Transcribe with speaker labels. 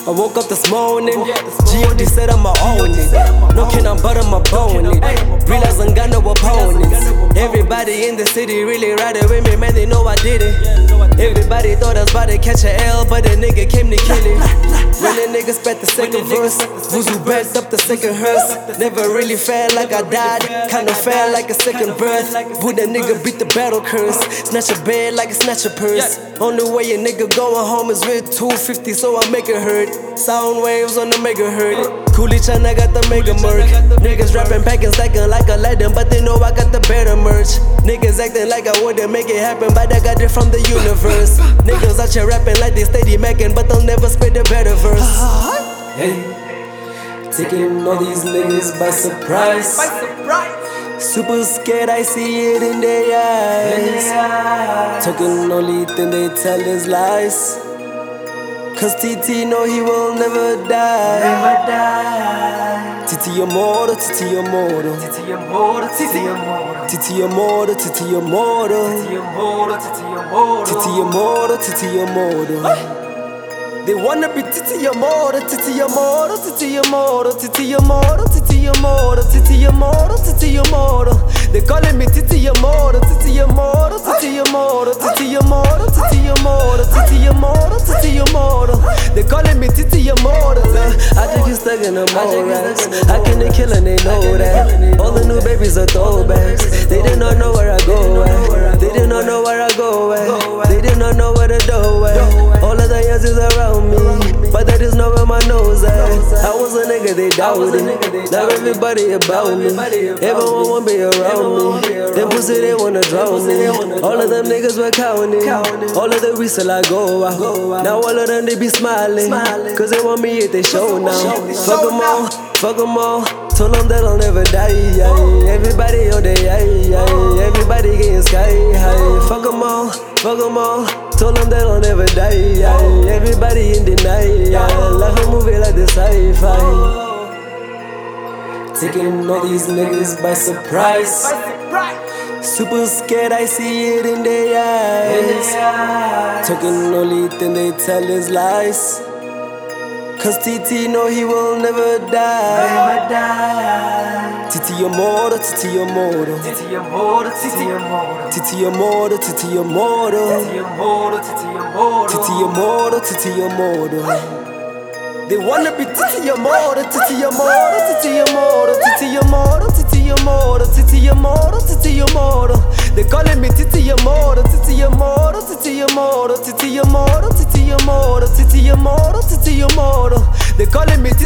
Speaker 1: I woke up this morning, G.O.D. said I'ma own it. No can I'm butter my bone it. Realize I got no opponents. Everybody in the city really riding with me, man, they know I did it. Everybody thought I was about to catch a L, but a nigga came to kill it. When the nigga spat the second verse, Vuzu backed up the second hearse. Never really felt like I died, kinda felt like a second birth. Boo, that nigga beat the battle curse. Snatch a bed like a snatch a purse. Only way a nigga going home is with 250, so I make it hurt. Sound waves on the megahertz. Coolie China got the mega merc. Niggas rapping, packing, stacking like Aladdin, but they know I got the better merch. Niggas acting like I wouldn't make it happen, but I got it from the universe. Niggas out here rapping like they steady macking, but they'll never spit a better verse. Hey, taking all these niggas by surprise. Super scared, I see it in their eyes. Talking only thing they tell is lies. Cause TT know he will never die. TT immortal, TT immortal. TT immortal, TT immortal. TT immortal, TT immortal. TT immortal, TT immortal. They wanna be TT immortal, TT immortal, TT immortal, TT immortal, TT immortal, TT immortal, TT immortal. They calling me TT immortal, TT immortal, TT immortal, TT immortal, TT immortal, TT immortal, TT immortal. They calling me TT immortal. I just get stuck in the racks. I can they killin', they know that. All the new babies are throwbacks. They did not know where I go at. They did not know where I go at. They did not know where to do at. All of the youngsters around me, but they just know where my nose at. I was a nigga, they doubted. Now everybody about me. Everyone wanna be around me. Them pussy, they wanna drown me. All of them niggas were counting. All of the reason I go out. Now all of them, they be smiling. Cause they want me at their show now. Fuck them all, fuck them all. Told them that I'll never die. Everybody on their everybody getting sky high. Fuck them all, fuck them all. Told them that I'll never die. Everybody in denial. Life a movie like this sci-fi. Taking all these niggas by surprise. Super scared, I see it in their eyes. Talking only thing they tell is lies. Cause TT know he will never die. TT immortal, TT immortal. TT immortal, TT immortal. TT immortal, TT immortal. TT immortal, TT immortal. They wanna be TT immortal, TT immortal, TT immortal, TT immortal, TT immortal, TT immortal, TT immortal. They calling me TT immortal, TT immortal, TT immortal, TT immortal, TT immortal, TT immortal, TT immortal. They calling me